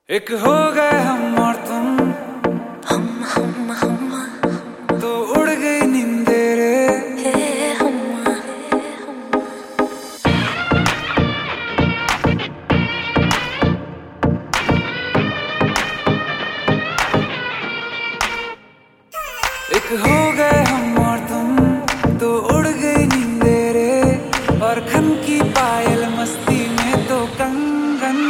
एक हो गए हम और तुम, तो उड़ गई नींदे रे। एक हो गए हम और तुम, तो उड़ गई नींदे रे। और खन की पायल मस्ती में तो कंगन।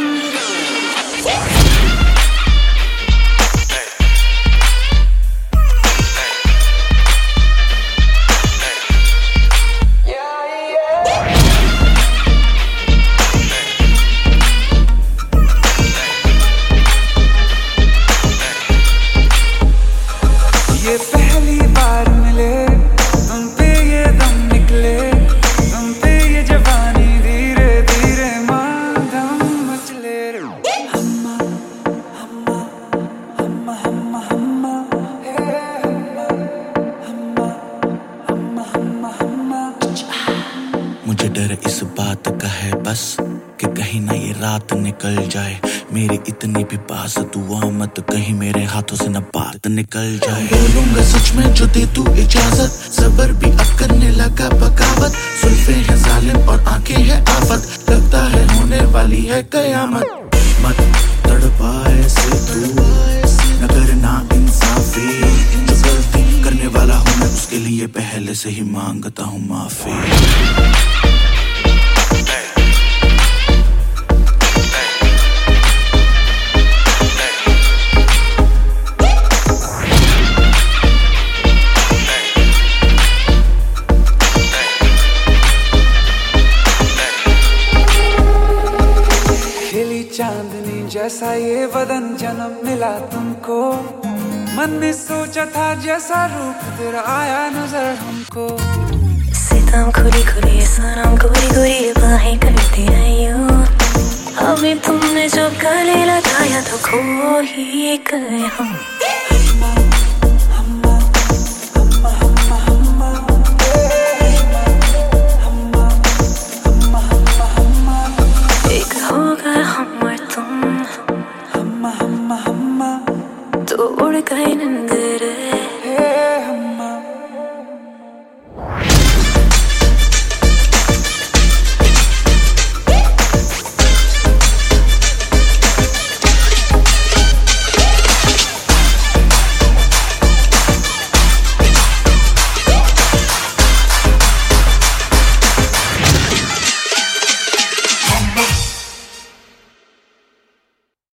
ये पहली बार मिले, तुम पे ये दम निकले, तुम पे ये जवानी धीरे धीरे माधम मचले रे। हम्मा हम्मा हम्मा हम्मा हम्मा हे हम्मा हम्मा हम्मा हम्मा हम्मा। मुझे डर इस बात का है बस कि कहीं ना ये रात निकल जाए। मेरी इतनी भी बात दुआ मत कहीं मेरे हाथों से न बात निकल जाए। बोलूंगा सच में जो दे तू इजाजत, सबर भी अब करने लगा बगावत। सुल्फे है जालिम और आंखें है आफत, लगता है होने वाली है कयामत। मत तड़पा ऐसे तू, न करना इंसाफी। जो गलती करने वाला हूँ मैं उसके लिए पहले से ही मांगता हूँ माफी। चांदनी जैसा ये बदन जन्म मिला तुमको। मन में सोचा था जैसा रूप तेरा आया नजर हमको। सितम खुली खुली सनम गोरी गोरी बाहें करती रहियो। अभी तुमने जो गले लगाया तो खो ही गए हम। एक हो गए हम और तुम, तो उड़ गए